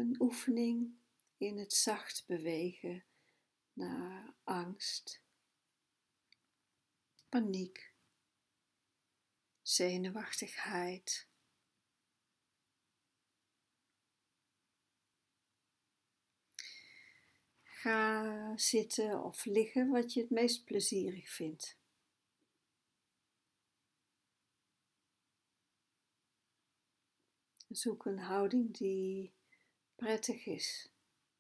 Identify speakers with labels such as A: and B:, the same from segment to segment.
A: Een oefening in het zacht bewegen naar angst, paniek, zenuwachtigheid. Ga zitten of liggen wat je het meest plezierig vindt. Zoek een houding die prettig is.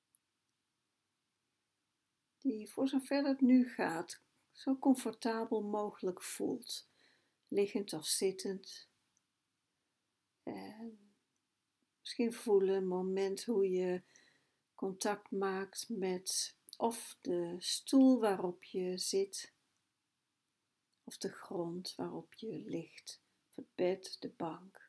A: Die voor zover het nu gaat, zo comfortabel mogelijk voelt. Liggend of zittend. En misschien voelen een moment hoe je contact maakt met of de stoel waarop je zit, of de grond waarop je ligt, of het bed, de bank.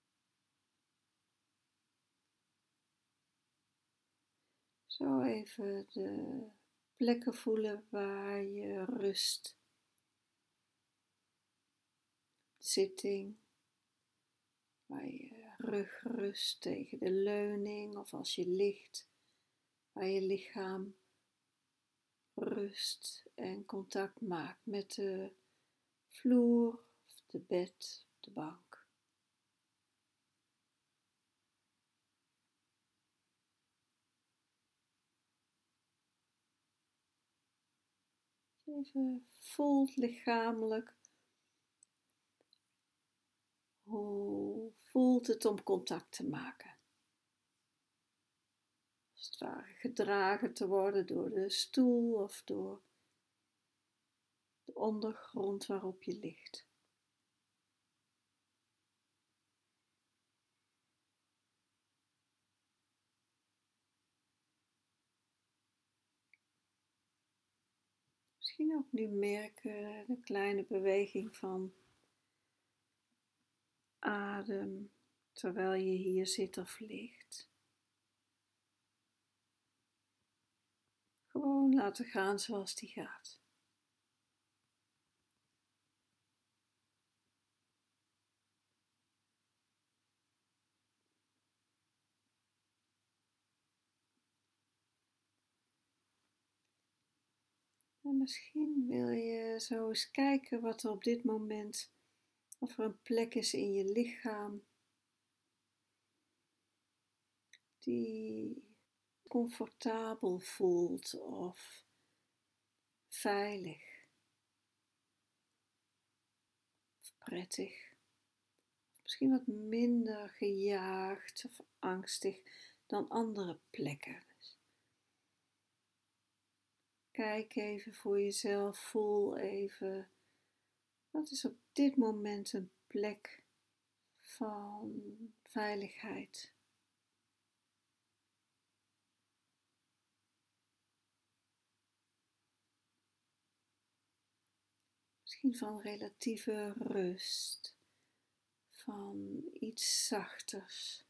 A: Zo even de plekken voelen waar je rust. Zitting, waar je rug rust tegen de leuning of als je ligt, waar je lichaam rust en contact maakt met de vloer, of de bed, de bank. Even voelt lichamelijk, hoe voelt het om contact te maken? Als het ware gedragen te worden door de stoel of door de ondergrond waarop je ligt. Misschien ook nu merken de kleine beweging van adem terwijl je hier zit of ligt. Gewoon laten gaan zoals die gaat. En misschien wil je zo eens kijken wat er op dit moment, of er een plek is in je lichaam die comfortabel voelt of veilig of prettig. Misschien wat minder gejaagd of angstig dan andere plekken. Dus kijk even voor jezelf, voel even, wat is op dit moment een plek van veiligheid? Misschien van relatieve rust, van iets zachters.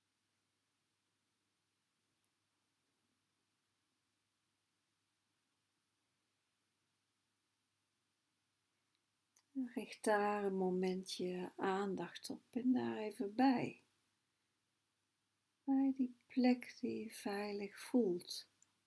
A: Richt daar een momentje aandacht op en daar even bij. Bij die plek die veilig voelt.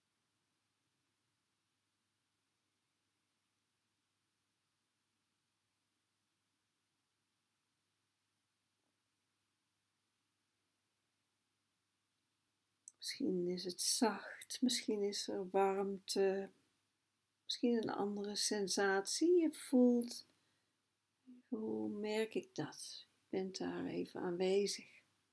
A: Misschien is het zacht, misschien is er warmte, misschien een andere sensatie. Je voelt, hoe merk ik dat? Je bent daar even aanwezig.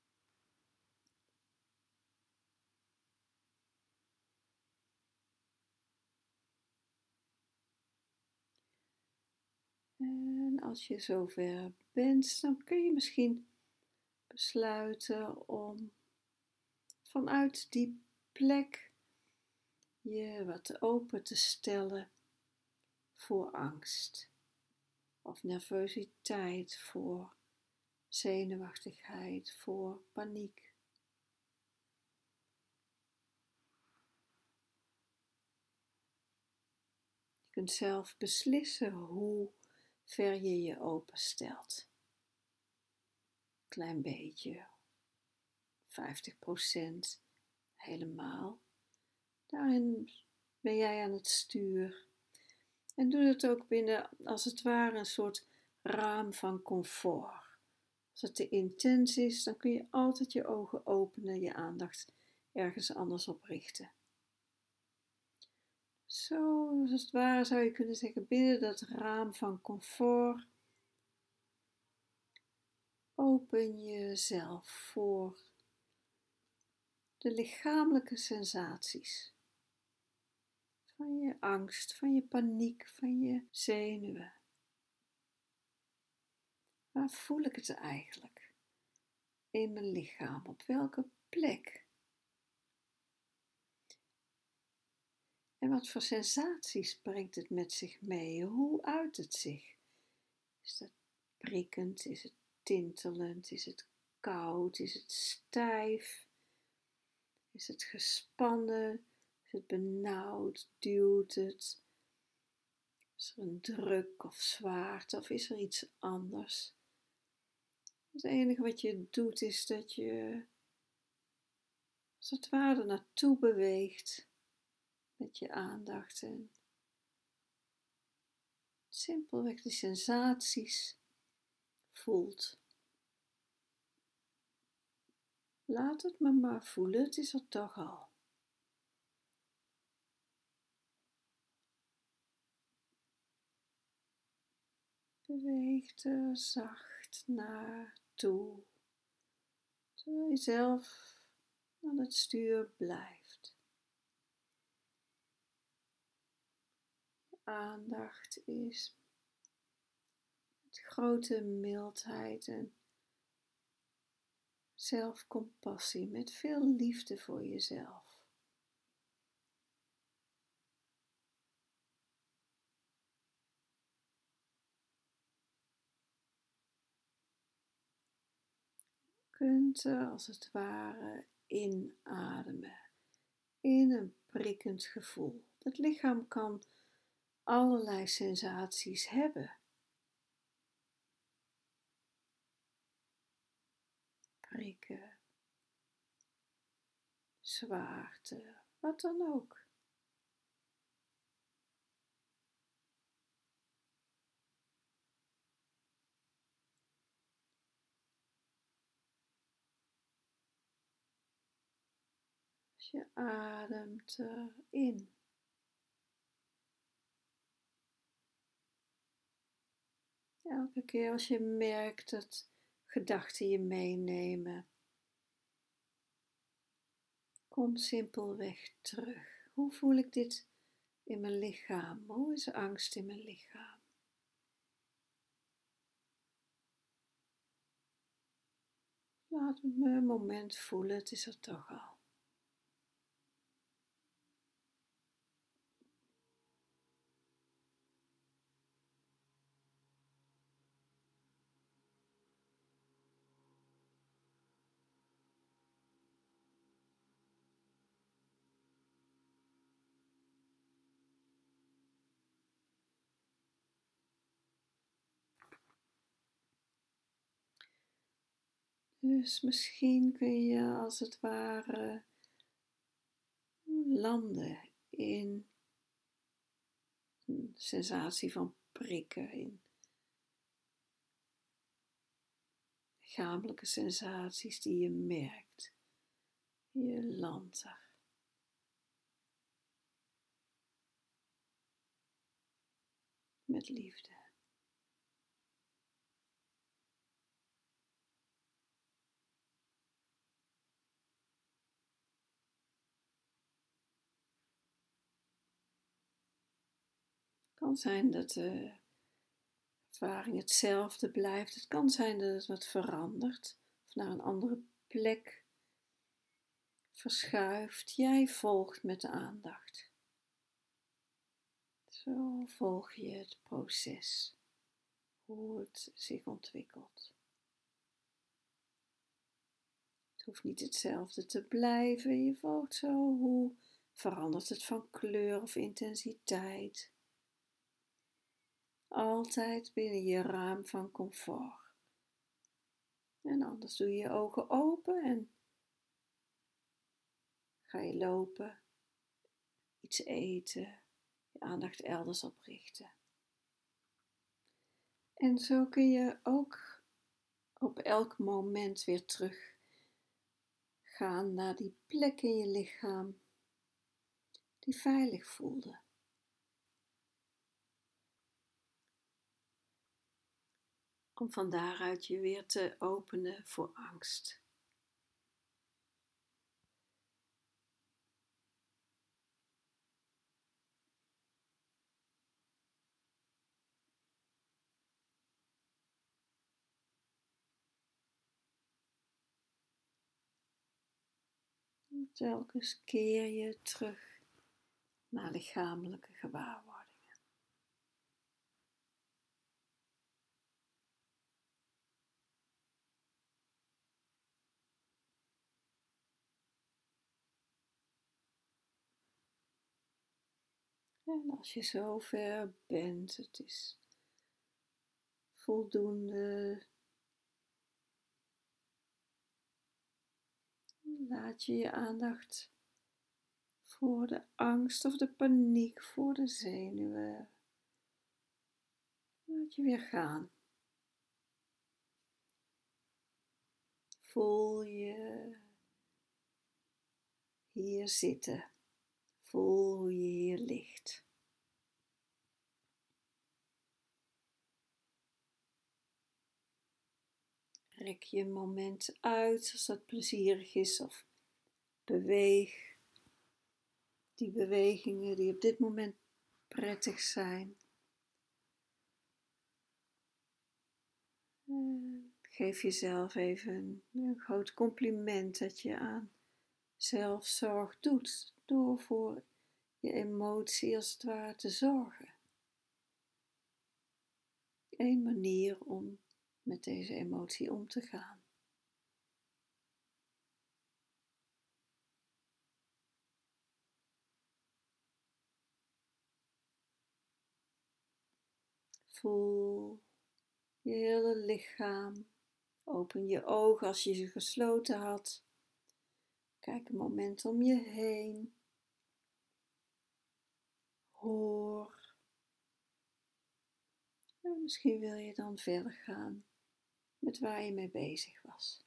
A: En als je zover bent, dan kun je misschien besluiten om vanuit die plek je wat open te stellen voor angst of nervositeit, voor zenuwachtigheid, voor paniek. Je kunt zelf beslissen hoe ver je je openstelt. Klein beetje, 50%, helemaal. Daarin ben jij aan het stuur. En doe het ook binnen, als het ware, een soort raam van comfort. Als het te intens is, dan kun je altijd je ogen openen, je aandacht ergens anders op richten. Zo, als het ware zou je kunnen zeggen, binnen dat raam van comfort open jezelf voor de lichamelijke sensaties. Van je angst, van je paniek, van je zenuwen. Waar voel ik het eigenlijk in mijn lichaam? Op welke plek? En wat voor sensaties brengt het met zich mee? Hoe uit het zich? Is het prikkend? Is het tintelend? Is het koud? Is het stijf? Is het gespannen? Is het benauwd? Duwt het? Is er een druk of zwaarte of is er iets anders? Het enige wat je doet is dat je als het ware er naartoe beweegt met je aandacht en simpelweg die sensaties voelt. Laat het me maar voelen, het is er toch al. Beweeg er zacht naartoe, terwijl je zelf aan het stuur blijft. Je aandacht is met grote mildheid en zelfcompassie, met veel liefde voor jezelf. Je kunt er als het ware inademen, in een prikkend gevoel. Het lichaam kan allerlei sensaties hebben. Prikken, zwaarte, wat dan ook. Als je ademt erin. Elke keer als je merkt dat gedachten je meenemen, kom simpelweg terug. Hoe voel ik dit in mijn lichaam? Hoe is angst in mijn lichaam? Laat me een moment voelen, het is er toch al. Dus misschien kun je als het ware landen in een sensatie van prikken, in lichamelijke sensaties die je merkt. Je landt er. Met liefde. Het kan zijn dat de ervaring hetzelfde blijft. Het kan zijn dat het wat verandert of naar een andere plek verschuift. Jij volgt met de aandacht. Zo volg je het proces, hoe het zich ontwikkelt. Het hoeft niet hetzelfde te blijven. Je volgt zo hoe verandert het van kleur of intensiteit. Altijd binnen je raam van comfort. En anders doe je je ogen open en ga bij lopen, iets eten, je aandacht elders op richten. En zo kun je ook op elk moment weer terug gaan naar die plek in je lichaam die veilig voelde. Om van daaruit je weer te openen voor angst. Telkens keer je terug naar lichamelijke gewaarwordingen. En als je zover bent, het is voldoende, laat je je aandacht voor de angst of de paniek, voor de zenuwen, laat je weer gaan. Voel je hier zitten. Voel hoe je hier ligt. Rek je een moment uit als dat plezierig is of beweeg die bewegingen die op dit moment prettig zijn. Geef jezelf even een groot compliment dat je aan zelfzorg doet door voor je emotie als het ware te zorgen. Eén manier om met deze emotie om te gaan. Voel je hele lichaam. Open je ogen als je ze gesloten had. Kijk een moment om je heen. Hoor. En misschien wil je dan verder gaan met waar je mee bezig was.